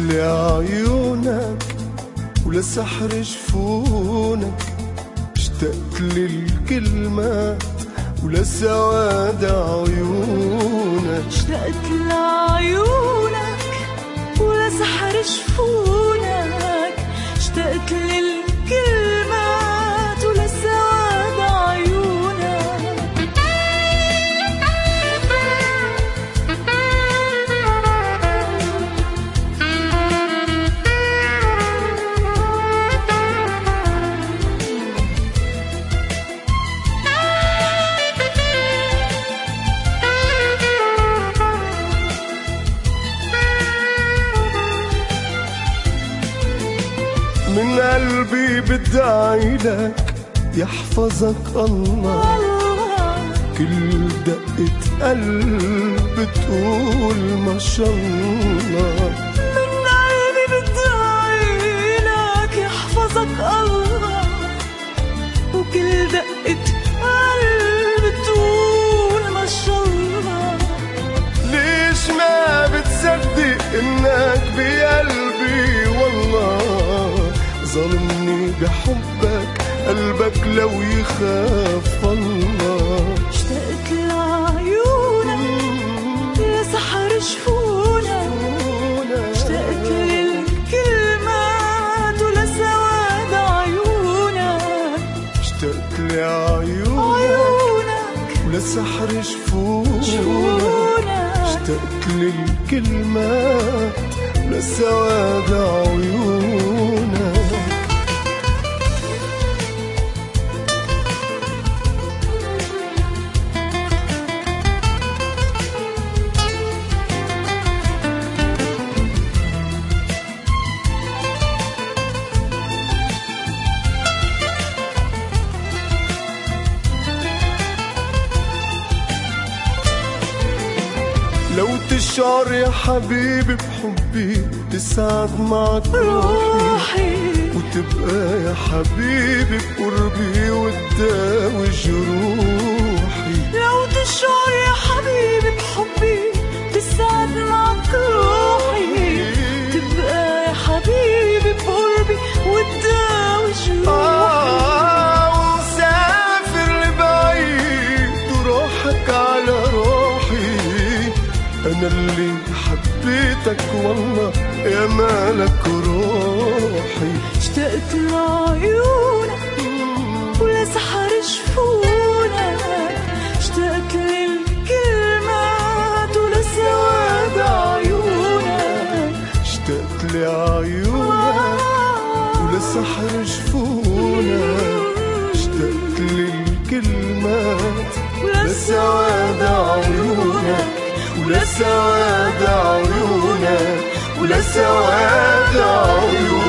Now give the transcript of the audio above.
لعيونك ولسحر جفونك، اشتقت للكلمات ولسواد عيونك، اشتقت لعيونك ولسحر جفونك، اشتقت للكلمات ولسواد عيونك. من قلبي بدعي لك يحفظك الله، كل دقة قلب بتقول ما شاء الله. من قلبي بدعي لك يحفظك الله، وكل دقة قلب بتقول ما شاء الله. ليش ما بتصدق انك بقلبي والله، ظلمني بحبك قلبك لو يخاف الله. اشتقت لعيونك لسحر جفونك، اشتقت للكلمات ولسواد عيونك، اشتقت لعيونك ولسحر جفونك، اشتقت للكلمات ولسواد عيونك. لو تشعر يا حبيبي بحبي تسعد معك روحي، وتبقى يا حبيبي بقربي وتداوي جروحي. لو تشعر يا حبيبي بحبي تسعد معك روحي، تبقى يا حبيبي بقربي وتداوي جروحي. ومسافر لبعيد وروحك على روحي، أنا اللي حبيتك والله يا مالك روحي. اشتقت لعيونك ولسحر جفونك، اشتقت للكلمات ولسواد عيونك، اشتقت لعيونك ولسحر جفونك، اشتقت للكلمات ولسواد عيونك، ولسواد عيونك، ولسواد عيونك.